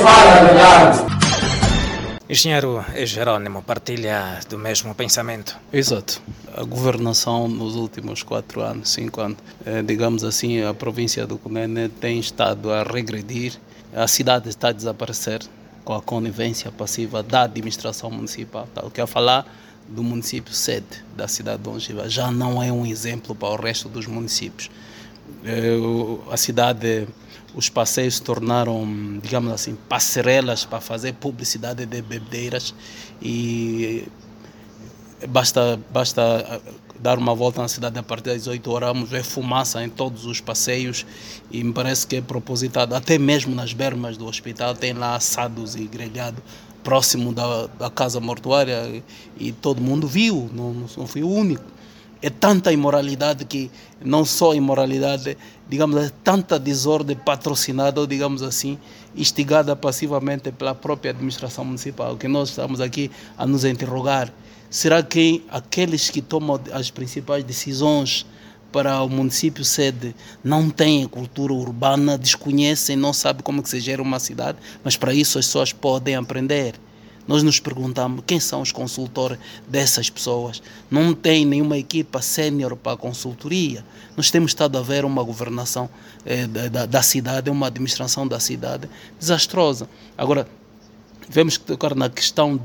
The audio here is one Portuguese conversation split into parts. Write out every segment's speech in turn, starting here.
fala a verdade. Engenheiro Jerónimo, partilha do mesmo pensamento? Exato. A governação nos últimos 4 anos, 5 anos, digamos assim, a província do Cunene tem estado a regredir. A cidade está a desaparecer com a conivência passiva da administração municipal. O que a falar do município sede da cidade de Longiva já não é um exemplo para o resto dos municípios. A cidade, os passeios se tornaram, digamos assim, passarelas para fazer publicidade de bebedeiras e basta dar uma volta na cidade a partir das 18 horas, vamos ver fumaça em todos os passeios e me parece que é propositado, até mesmo nas bermas do hospital tem lá assados e grelhado próximo da casa mortuária e todo mundo viu, não fui o único. É tanta imoralidade que, não só imoralidade, digamos, é tanta desordem patrocinada, ou digamos assim, instigada passivamente pela própria administração municipal, que nós estamos aqui a nos interrogar. Será que aqueles que tomam as principais decisões para o município sede não têm cultura urbana, desconhecem, não sabem como que se gera uma cidade, mas para isso as pessoas podem aprender? Nós nos perguntamos quem são os consultores dessas pessoas. Não tem nenhuma equipa sénior para a consultoria. Nós temos estado a ver uma governação da cidade, uma administração da cidade desastrosa. Agora, vemos que tocar na questão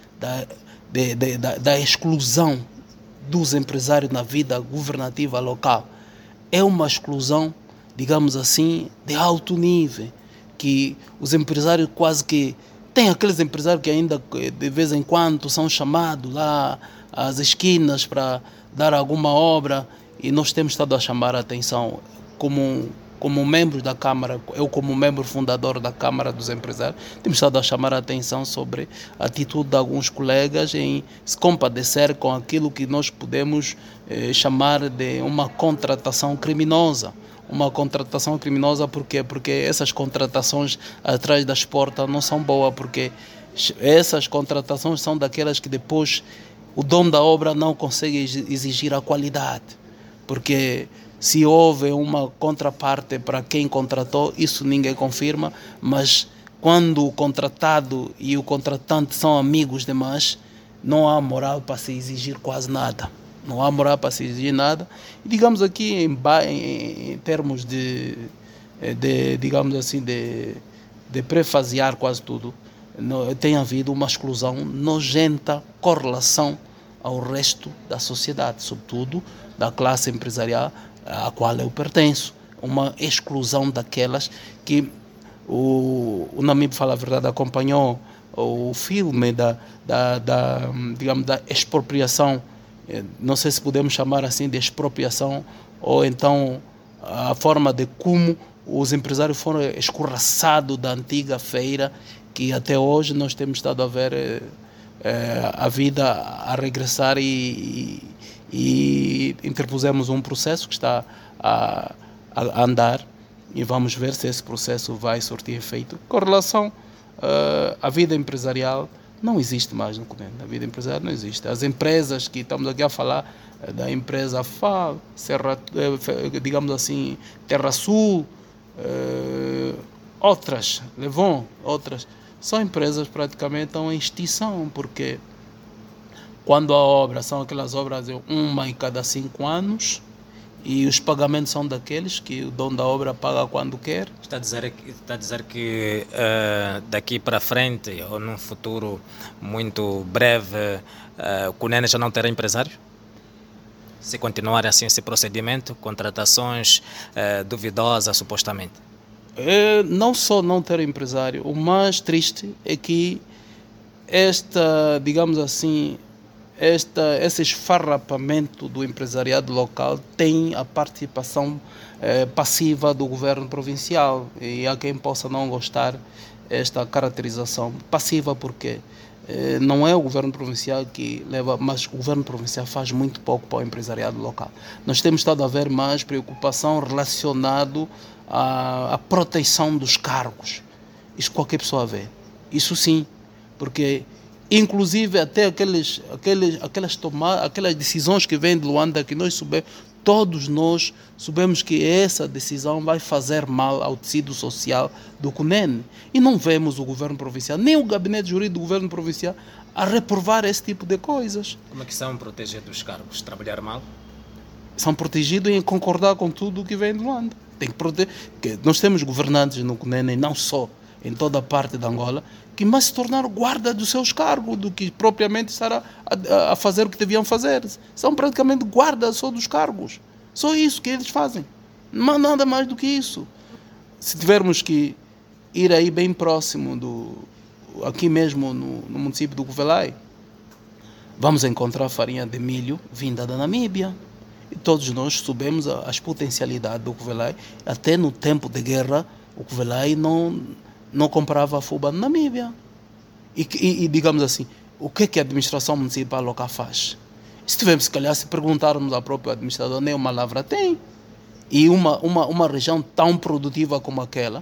da exclusão dos empresários na vida governativa local. É uma exclusão, digamos assim, de alto nível, que os empresários quase que... Tem aqueles empresários que ainda de vez em quando são chamados lá às esquinas para dar alguma obra e nós temos estado a chamar a atenção como membros da Câmara, eu como membro fundador da Câmara dos Empresários, temos estado a chamar a atenção sobre a atitude de alguns colegas em se compadecer com aquilo que nós podemos chamar de uma contratação criminosa. Uma contratação criminosa por quê? Porque essas contratações atrás das portas não são boas, porque essas contratações são daquelas que depois o dono da obra não consegue exigir a qualidade, porque se houve uma contraparte para quem contratou, isso ninguém confirma, mas quando o contratado e o contratante são amigos demais, não há moral para se exigir quase nada. Não há moral para se exigir nada. E digamos aqui em termos digamos assim, de prefasear quase tudo, tem havido uma exclusão nojenta com relação ao resto da sociedade, sobretudo da classe empresarial à qual eu pertenço. Uma exclusão daquelas que o Namib, fala a verdade, acompanhou o filme digamos, da expropriação. Não sei se podemos chamar assim de expropriação, ou então a forma de como os empresários foram escorraçados da antiga feira, que até hoje nós temos estado a ver a vida a regressar e interpusemos um processo que está a andar e vamos ver se esse processo vai surtir efeito. Com relação à vida empresarial, não existe mais no Cunene. A vida empresarial não existe. As empresas que estamos aqui a falar, da empresa FAL, digamos assim, Terra Sul, outras, Levon, outras, são empresas praticamente estão em extinção, porque quando a obra, são aquelas obras de 1 em cada 5 anos, e os pagamentos são daqueles que o dono da obra paga quando quer. Está a dizer que daqui para frente, ou num futuro muito breve, o Cunene já não terá empresário? Se continuar assim esse procedimento, contratações duvidosas supostamente? Não só não ter empresário, o mais triste é que digamos assim, esse esfarrapamento do empresariado local tem a participação passiva do governo provincial, e há quem possa não gostar esta caracterização passiva, porque não é o governo provincial que leva, mas o governo provincial faz muito pouco para o empresariado local. Nós temos estado a ver mais preocupação relacionada à proteção dos cargos. Isso qualquer pessoa vê. Isso sim, porque inclusive até aquelas decisões que vêm de Luanda, que nós sabemos, todos nós sabemos que essa decisão vai fazer mal ao tecido social do Cunene. E não vemos o governo provincial, nem o gabinete jurídico do governo provincial, a reprovar esse tipo de coisas. Como é que são protegidos os cargos? Trabalhar mal? São protegidos em concordar com tudo o que vem de Luanda. Tem que proteger. Nós temos governantes no Cunene, não só em toda a parte da Angola, que mais se tornaram guarda dos seus cargos do que propriamente estar a fazer o que deviam fazer. São praticamente guardas só dos cargos. Só isso que eles fazem. Não nada mais do que isso. Se tivermos que ir aí bem próximo, aqui mesmo no município do Covelai, vamos encontrar farinha de milho vinda da Namíbia. E todos nós sabemos as potencialidades do Covelai. Até no tempo de guerra, o Covelai não comprava fuba na Namíbia. E digamos assim, o que a administração municipal local faz? Se tivermos, se calhar, se perguntarmos ao próprio administrador, nem uma lavra tem. E uma região tão produtiva como aquela,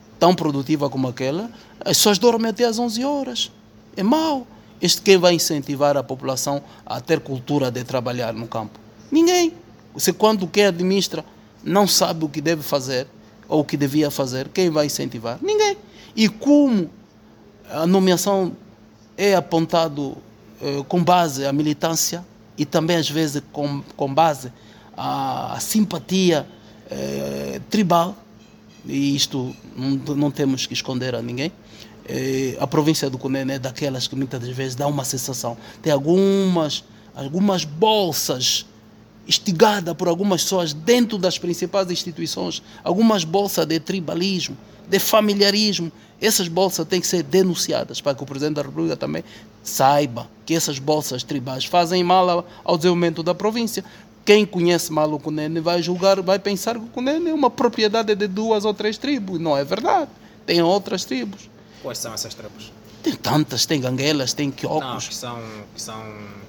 as pessoas dormem até às 11 horas. É mau. Quem vai incentivar a população a ter cultura de trabalhar no campo? Ninguém. Quando quem administra não sabe o que deve fazer, ou o que devia fazer, quem vai incentivar? Ninguém. E como a nomeação é apontado com base à militância e também às vezes com base à simpatia tribal, e isto não temos que esconder a ninguém, a província do Cunene é daquelas que muitas das vezes dá uma sensação. Tem algumas bolsas instigada por algumas pessoas dentro das principais instituições, algumas bolsas de tribalismo, de familiarismo. Essas bolsas têm que ser denunciadas para que o Presidente da República também saiba que essas bolsas tribais fazem mal ao desenvolvimento da província. Quem conhece mal o Cunene vai julgar, vai pensar que o Cunene é uma propriedade de 2 ou 3 tribos. Não é verdade. Tem outras tribos. Quais são essas tribos? Tem tantas, tem ganguelas, tem quiocos. Que são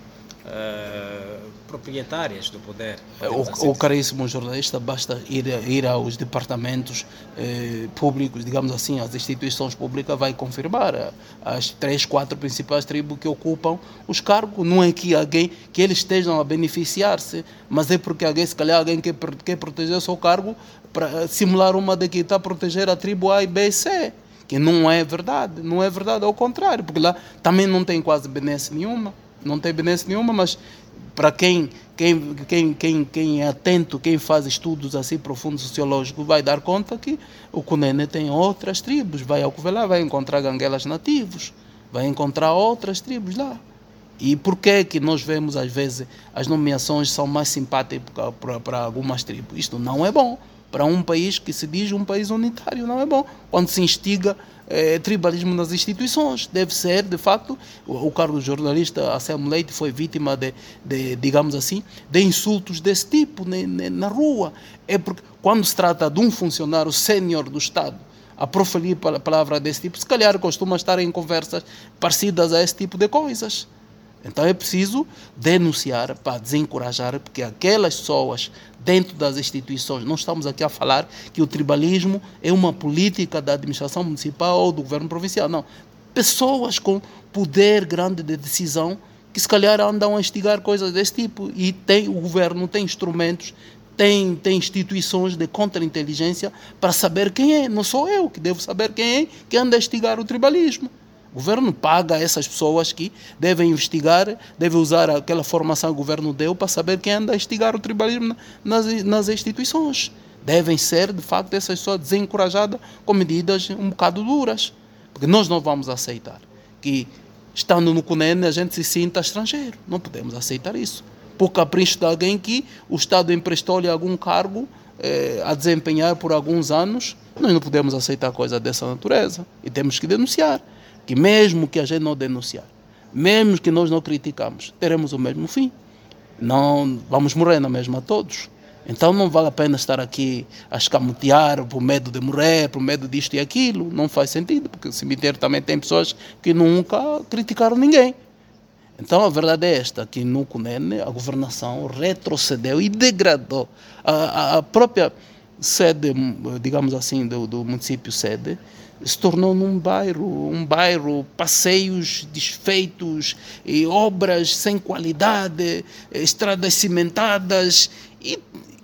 proprietárias do poder. O caríssimo jornalista, basta ir aos departamentos públicos, digamos assim, às instituições públicas, vai confirmar as 3, 4 principais tribos que ocupam os cargos. Não é que eles estejam a beneficiar-se, mas é porque se calhar alguém quer proteger o seu cargo para simular uma de que está a proteger a tribo A, B e C. Que não é verdade, ao contrário, porque lá também não tem quase benesse nenhuma. Não tem benesse nenhuma, mas para quem é atento, quem faz estudos assim profundos sociológicos, vai dar conta que o Cunene tem outras tribos. Vai ao Covelá, vai encontrar ganguelas nativos, vai encontrar outras tribos lá. E por que nós vemos, às vezes, as nomeações são mais simpáticas para algumas tribos? Isto não é bom. Para um país que se diz um país unitário, não é bom. Quando se instiga tribalismo nas instituições, deve ser, de facto, o cargo de jornalista Anselmo Leite foi vítima digamos assim, de insultos desse tipo na rua. É porque quando se trata de um funcionário sénior do Estado a proferir palavra desse tipo, se calhar costuma estar em conversas parecidas a esse tipo de coisas. Então é preciso denunciar para desencorajar, porque aquelas pessoas dentro das instituições, não estamos aqui a falar que o tribalismo é uma política da administração municipal ou do governo provincial, não. Pessoas com poder grande de decisão que se calhar andam a instigar coisas desse tipo e o governo tem instrumentos, tem instituições de contra-inteligência para saber quem é. Não sou eu que devo saber quem é que anda a instigar o tribalismo. O governo paga essas pessoas que devem investigar, devem usar aquela formação que o governo deu para saber quem anda a instigar o tribalismo nas instituições. Devem ser, de facto, essas pessoas desencorajadas com medidas um bocado duras. Porque nós não vamos aceitar que, estando no Cunene, a gente se sinta estrangeiro. Não podemos aceitar isso. Por capricho de alguém que o Estado emprestou-lhe algum cargo a desempenhar por alguns anos, nós não podemos aceitar coisa dessa natureza. E temos que denunciar. Que mesmo que a gente não denunciar, mesmo que nós não criticamos, teremos o mesmo fim. Não vamos morrer na mesma todos. Então não vale a pena estar aqui a escamotear por medo de morrer, por medo disto e aquilo. Não faz sentido, porque o cemitério também tem pessoas que nunca criticaram ninguém. Então a verdade é esta, que no Cunene a governação retrocedeu e degradou a própria sede, digamos assim, do município sede, se tornou um bairro, passeios desfeitos, e obras sem qualidade, estradas cimentadas,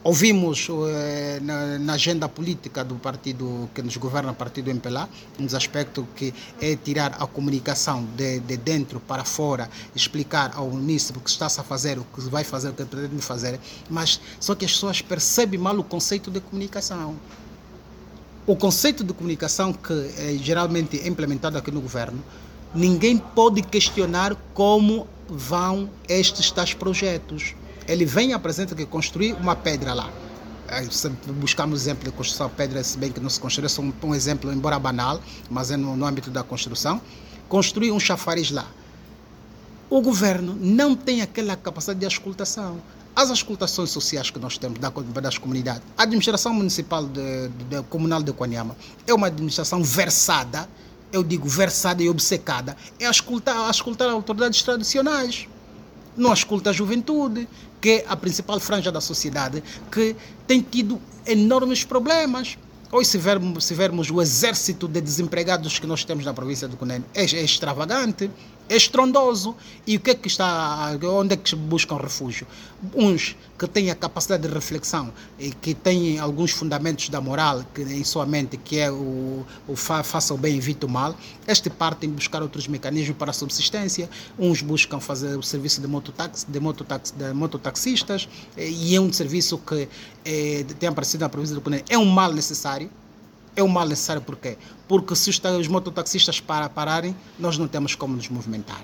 Ouvimos na agenda política do partido que nos governa, o partido MPLA, um dos aspectos que é tirar a comunicação de dentro para fora, explicar ao município o que está a fazer, o que vai fazer, o que pretende fazer, mas só que as pessoas percebem mal o conceito de comunicação. O conceito de comunicação que geralmente é implementado aqui no governo, ninguém pode questionar como vão estes tais projetos. Ele vem e apresenta que construir uma pedra lá. Buscamos exemplo de construção de pedra, se bem que não se construiu, só um exemplo, embora banal, mas é no âmbito da construção. Construir um chafariz lá. O governo não tem aquela capacidade de auscultação. As auscultações sociais que nós temos das comunidades, a administração municipal comunal de Kwanyama é uma administração versada, eu digo versada e obcecada, é auscultar autoridades tradicionais. Não ausculta a juventude, que é a principal franja da sociedade, que tem tido enormes problemas. Hoje, se vermos o exército de desempregados que nós temos na província do Cunene, é extravagante, é estrondoso. E o que é que está, onde é que buscam refúgio? Uns que têm a capacidade de reflexão e que têm alguns fundamentos da moral em sua mente, que é o faça o bem e evite o mal. Partem buscar outros mecanismos para a subsistência. Uns buscam fazer o serviço de mototaxistas, e é um serviço que tem aparecido na província do Cunene. É um mal necessário. É um mal necessário por quê? Porque se os mototaxistas pararem, nós não temos como nos movimentar.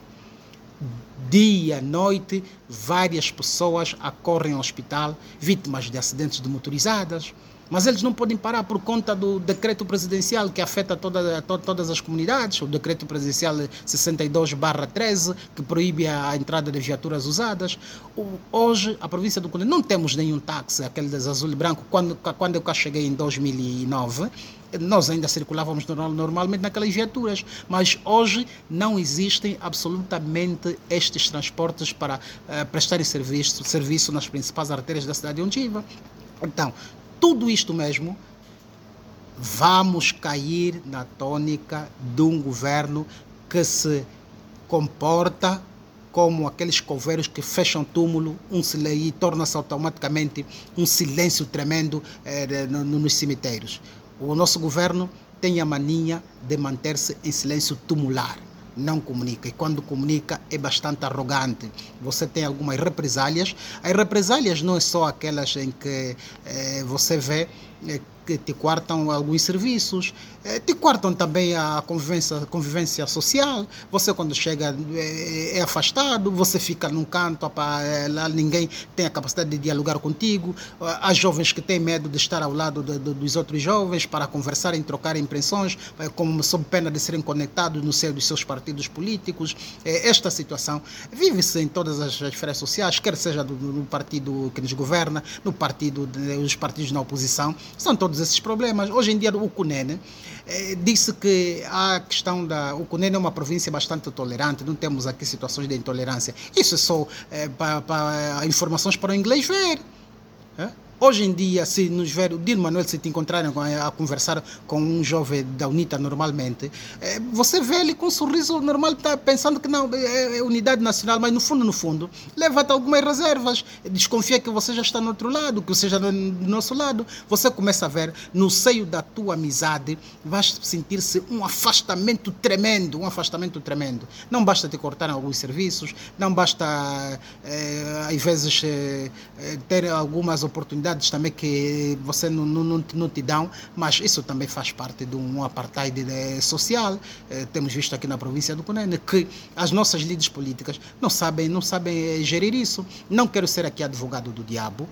Dia, noite, várias pessoas acorrem ao hospital, vítimas de acidentes de motorizadas, mas eles não podem parar por conta do decreto presidencial que afeta todas as comunidades, o decreto presidencial 62/13, que proíbe a entrada de viaturas usadas. Hoje, a província do Cunene, não temos nenhum táxi, aquele de azul e branco. Quando eu cá cheguei em 2009, nós ainda circulávamos normalmente naquelas viaturas, mas hoje não existem absolutamente estes transportes para prestarem serviço nas principais artérias da cidade de Ondjiva. Então, tudo isto mesmo, vamos cair na tônica de um governo que se comporta como aqueles coveiros que fecham túmulo e torna-se automaticamente um silêncio tremendo nos cemitérios. O nosso governo tem a mania de manter-se em silêncio tumular. Não comunica, e quando comunica é bastante arrogante. Você tem algumas represálias. As represálias não é só aquelas em que você vê que te cortam alguns serviços, te cortam também a convivência social. Você, quando chega, é afastado, você fica num canto, lá ninguém tem a capacidade de dialogar contigo. Há jovens que têm medo de estar ao lado dos outros jovens para conversarem, trocarem impressões, sob pena de serem conectados no seio dos seus partidos políticos. Esta situação vive-se em todas as esferas sociais, quer seja no partido que nos governa, nos partidos na oposição. São todos esses problemas. Hoje em dia, o Cunene disse que a questão o Cunene é uma província bastante tolerante, não temos aqui situações de intolerância. Isso é só informações para o inglês ver. Hoje em dia, se nos ver, o Dino Manuel, se te encontrarem a conversar com um jovem da UNITA normalmente, você vê ele com um sorriso normal, tá pensando que não, é unidade nacional, mas no fundo, leva-te algumas reservas, desconfia que você já está no outro lado, que você já está do nosso lado. Você começa a ver, no seio da tua amizade, vais sentir-se um afastamento tremendo. Não basta te cortar alguns serviços, não basta, às vezes, ter algumas oportunidades também que você não te dão, mas isso também faz parte de um apartheid social. Temos visto aqui na província do Cunene que as nossas líderes políticas não sabem gerir isso. Não quero ser aqui advogado do diabo.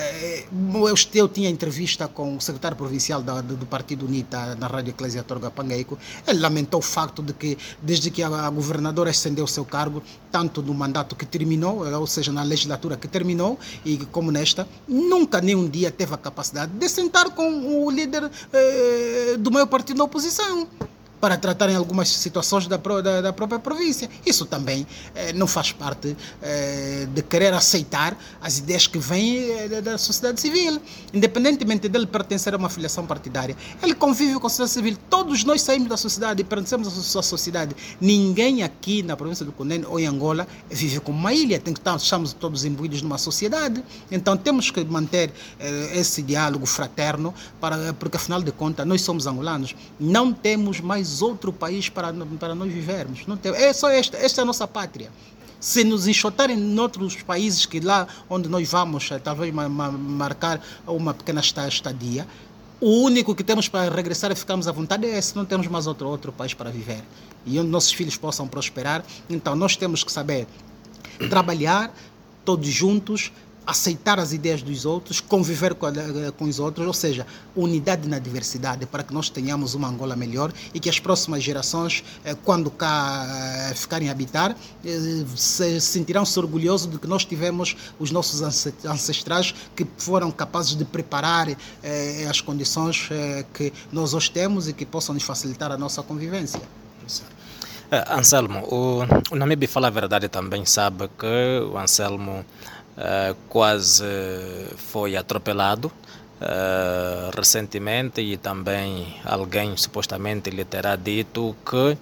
Eu tinha entrevista com o secretário provincial do Partido UNITA na Rádio Eclésia Torga Pangueico. Ele lamentou o facto de que, desde que a governadora ascendeu o seu cargo, tanto no mandato que terminou, ou seja, na legislatura que terminou, e como nesta, nunca nem um dia teve a capacidade de sentar com o líder do meu partido na oposição. para tratarem algumas situações da própria província. Isso também não faz parte de querer aceitar as ideias que vêm da sociedade civil. Independentemente dele pertencer a uma filiação partidária, ele convive com a sociedade civil. Todos nós saímos da sociedade e pertencemos à sociedade. Ninguém aqui na província do Cunene ou em Angola vive como uma ilha. Estamos todos imbuídos numa sociedade. Então temos que manter esse diálogo fraterno, porque afinal de contas nós somos angolanos. Não temos mais outro país para nós vivermos. Não tem, é só esta é a nossa pátria. Se nos enxotarem em outros países, que lá onde nós vamos talvez marcar uma pequena estadia, o único que temos para regressar e ficarmos à vontade é esse. Não temos mais outro país para viver e onde nossos filhos possam prosperar. Então nós temos que saber trabalhar todos juntos, aceitar as ideias dos outros, conviver com os outros, ou seja, unidade na diversidade, para que nós tenhamos uma Angola melhor e que as próximas gerações, quando cá ficarem a habitar, se sentirão-se orgulhosos de que nós tivemos os nossos ancestrais que foram capazes de preparar as condições que nós hoje temos e que possam nos facilitar a nossa convivência. Anselmo, o Namibe Fala a Verdade também sabe que o Anselmo quase foi atropelado recentemente, e também alguém supostamente lhe terá dito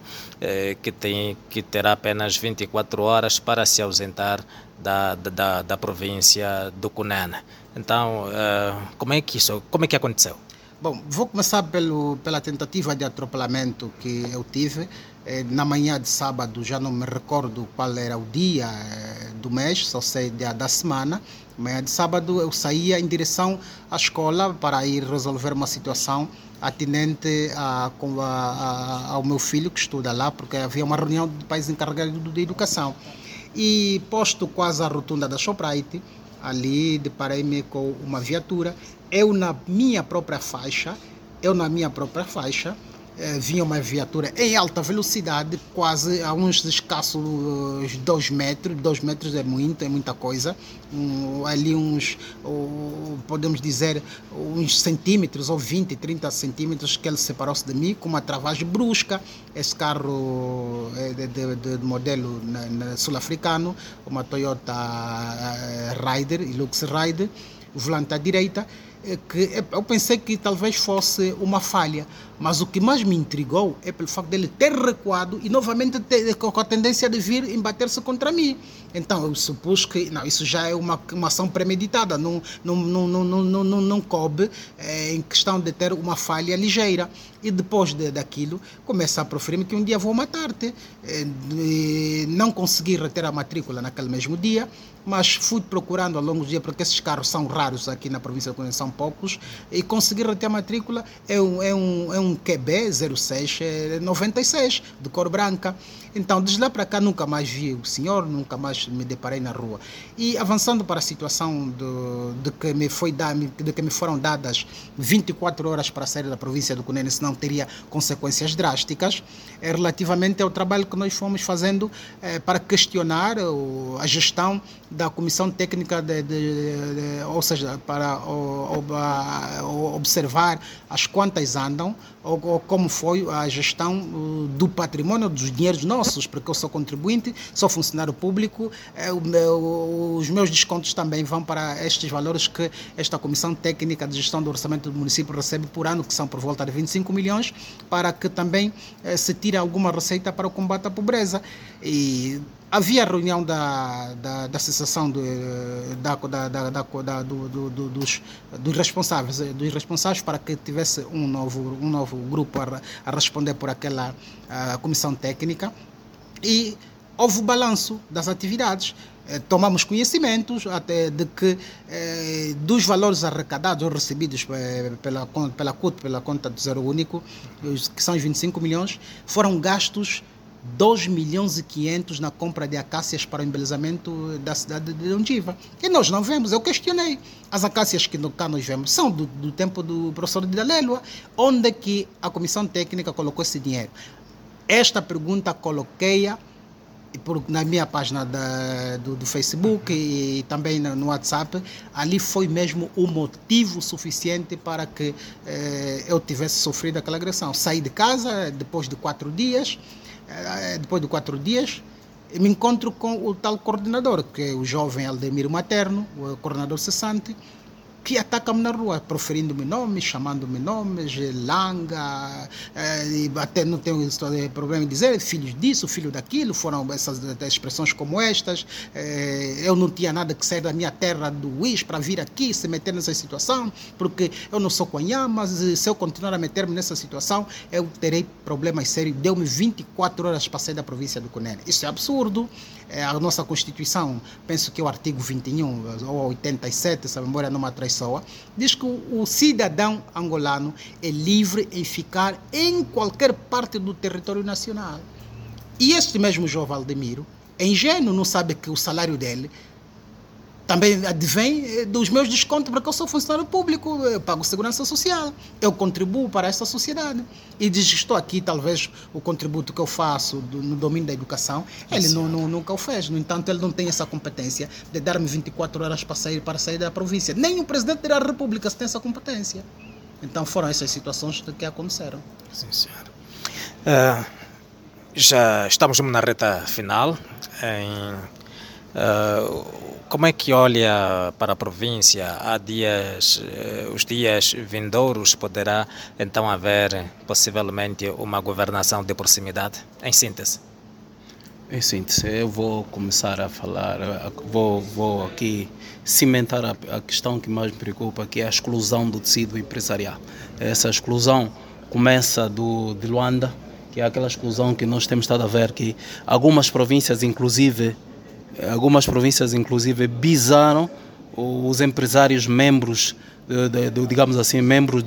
que terá apenas 24 horas para se ausentar da província do Cunene. Então, como é que aconteceu? Bom, vou começar pela tentativa de atropelamento que eu tive. Na manhã de sábado, já não me recordo qual era o dia do mês, só sei da semana. Na manhã de sábado eu saía em direção à escola para ir resolver uma situação atinente ao meu filho que estuda lá, porque havia uma reunião de pais encarregados de educação. E posto quase à rotunda da Shoprite, ali deparei-me com uma viatura. Eu na minha própria faixa, vinha uma viatura em alta velocidade, quase a uns escassos 2 metros. 2 metros é muita coisa. Ali podemos dizer, uns centímetros, ou 20, 30 centímetros, que ele separou-se de mim com uma travagem brusca. Esse carro é de modelo sul-africano, uma Toyota Raider, Hilux Raider, o volante à direita, que eu pensei que talvez fosse uma falha, mas o que mais me intrigou é pelo facto dele ter recuado e novamente com a tendência de vir embater-se contra mim. Então eu supus que não, isso já é uma ação premeditada, não coube em questão de ter uma falha ligeira. E depois daquilo começa a proferir-me que um dia vou matar-te. Não consegui reter a matrícula naquele mesmo dia, mas fui procurando ao longo do dia, porque esses carros são raros aqui na província de Cunene, são poucos, e consegui reter a matrícula. É um QB 06 96 de cor branca. Então, desde lá para cá, nunca mais vi o senhor, nunca mais me deparei na rua. E avançando para a situação de que me foram dadas 24 horas para sair da província do Cunene, senão teria consequências drásticas, relativamente ao trabalho que nós fomos fazendo para questionar a gestão da Comissão Técnica, ou seja, para observar as contas andam, ou como foi a gestão do patrimônio, dos dinheiros nossos, porque eu sou contribuinte, sou funcionário público, os meus descontos também vão para estes valores que esta Comissão Técnica de Gestão do Orçamento do município recebe por ano, que são por volta de 25 milhões, para que também se tire alguma receita para o combate à pobreza. E havia a reunião da Associação dos responsáveis para que tivesse um novo grupo a responder por aquela comissão técnica, e houve o balanço das atividades. Tomamos conhecimentos até de que dos valores arrecadados ou recebidos pela CUT, pela conta do Zero Único, que são os 25 milhões, foram gastos 2 milhões e 500 na compra de acácias para o embelezamento da cidade de Ondiva. E nós não vemos, eu questionei. As acácias que cá nós vemos são do tempo do professor de Dalélua. Onde é que a Comissão Técnica colocou esse dinheiro? Esta pergunta coloquei-a na minha página do Facebook e também no WhatsApp, ali foi mesmo o motivo suficiente para que eu tivesse sofrido aquela agressão. Saí de casa depois de 4 dias, me encontro com o tal coordenador, que é o jovem Aldemiro Materno, o coordenador cessante, que ataca-me na rua, proferindo-me nomes, chamando-me nomes, Langa, e até não tenho problema em dizer, filhos disso, filho daquilo, foram essas expressões como estas, eu não tinha nada que sair da minha terra do Luís para vir aqui, se meter nessa situação, porque eu não sou Conhã, mas se eu continuar a meter-me nessa situação, eu terei problemas sérios. Deu-me 24 horas para sair da província do Cunene. Isso é absurdo. A nossa Constituição, penso que é o artigo 21 ou 87, se a memória não me atraiçoa, diz que o cidadão angolano é livre em ficar em qualquer parte do território nacional. E este mesmo jovem Aldemiro é ingênuo, não sabe que o salário dele também advém dos meus descontos, porque eu sou funcionário público, eu pago segurança social, eu contribuo para esta sociedade. E diz que estou aqui, talvez o contributo que eu faço no domínio da educação, ele nunca o fez. No entanto, ele não tem essa competência de dar-me 24 horas para sair da província. Nem o presidente da República tem essa competência. Então foram essas situações que aconteceram. Sim, senhor. Já estamos na reta final. Como é que olha para a província? Há dias, os dias vindouros, poderá então haver possivelmente uma governação de proximidade? Em síntese. Em síntese, eu vou começar a falar, vou aqui cimentar a questão que mais me preocupa, que é a exclusão do tecido empresarial. Essa exclusão começa de Luanda, que é aquela exclusão que nós temos estado a ver, que algumas províncias inclusive bizaram os empresários membros, digamos assim, membros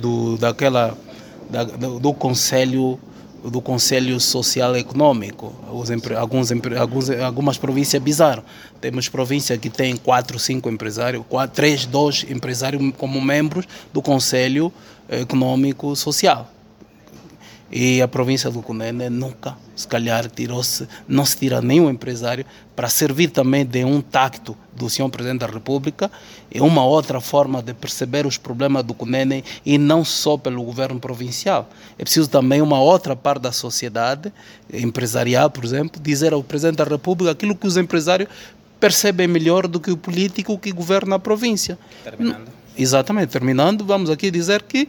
do Conselho Social Econômico. Algumas províncias bizaram. Temos províncias que têm 4, 5 empresários, 3, 2 empresários como membros do Conselho Econômico Social. E a província do Cunene nunca, se calhar, não se tira nenhum empresário para servir também de um tacto do senhor Presidente da República. É uma outra forma de perceber os problemas do Cunene e não só pelo governo provincial. É preciso também uma outra parte da sociedade empresarial, por exemplo, dizer ao Presidente da República aquilo que os empresários percebem melhor do que o político que governa a província. Exatamente, terminando, vamos aqui dizer que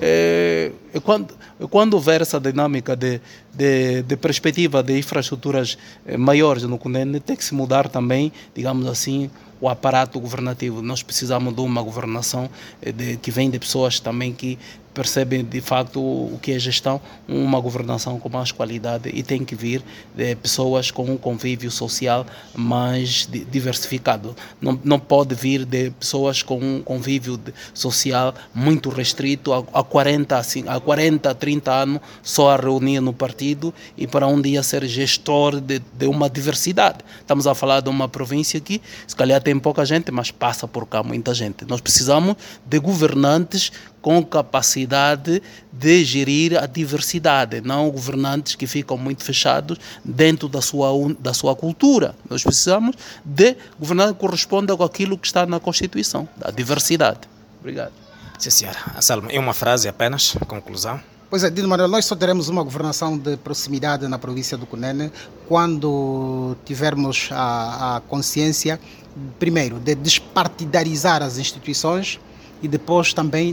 quando houver essa dinâmica de perspectiva de infraestruturas maiores no Cunene, tem que se mudar também, digamos assim, o aparato governativo. Nós precisamos de uma governação que vem de pessoas também que percebem de facto o que é gestão, uma governação com mais qualidade, e tem que vir de pessoas com um convívio social mais diversificado. Não pode vir de pessoas com um convívio social muito restrito a 40, 30 anos só a reunir no partido e para um dia ser gestor de uma diversidade. Estamos a falar de uma província que se calhar tem pouca gente, mas passa por cá muita gente. Nós precisamos de governantes com capacidade de gerir a diversidade, não governantes que ficam muito fechados dentro da sua cultura. Nós precisamos de governantes que correspondam com aquilo que está na Constituição, da diversidade. Obrigado. Sim, senhora. Anselmo, em uma frase apenas, conclusão. Pois é, Dino Manuel, nós só teremos uma governação de proximidade na província do Cunene quando tivermos a consciência, primeiro, de despartidarizar as instituições e depois também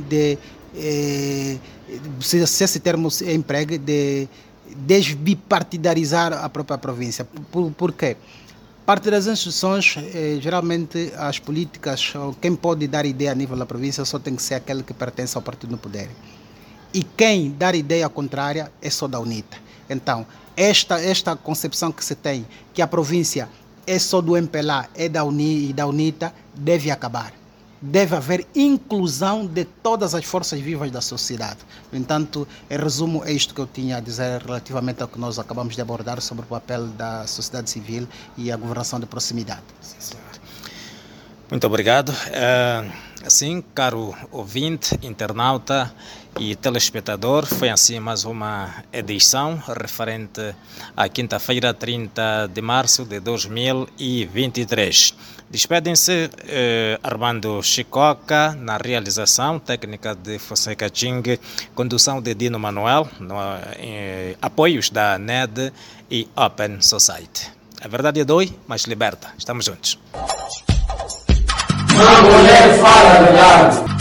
se esse termo se emprega, de desbipartidarizar a própria província. Por quê? Parte das instituições, geralmente as políticas, quem pode dar ideia a nível da província só tem que ser aquele que pertence ao partido no poder. E quem dar ideia contrária é só da UNITA. Então, esta concepção que se tem, que a província é só do MPLA, é da UNITA, deve acabar. Deve haver inclusão de todas as forças vivas da sociedade. No entanto, em resumo, é isto que eu tinha a dizer relativamente ao que nós acabamos de abordar sobre o papel da sociedade civil e a governação de proximidade. Sim, senhor. Muito obrigado. Assim, caro ouvinte, internauta e telespectador, foi assim mais uma edição referente à quinta-feira, 30 de março de 2023. Despedem-se Armando Chicoca na realização técnica de Fonseca Ching, condução de Dino Manuel, apoios da NED e Open Society. A verdade dói, mas liberta. Estamos juntos. Uma mulher fala a verdade.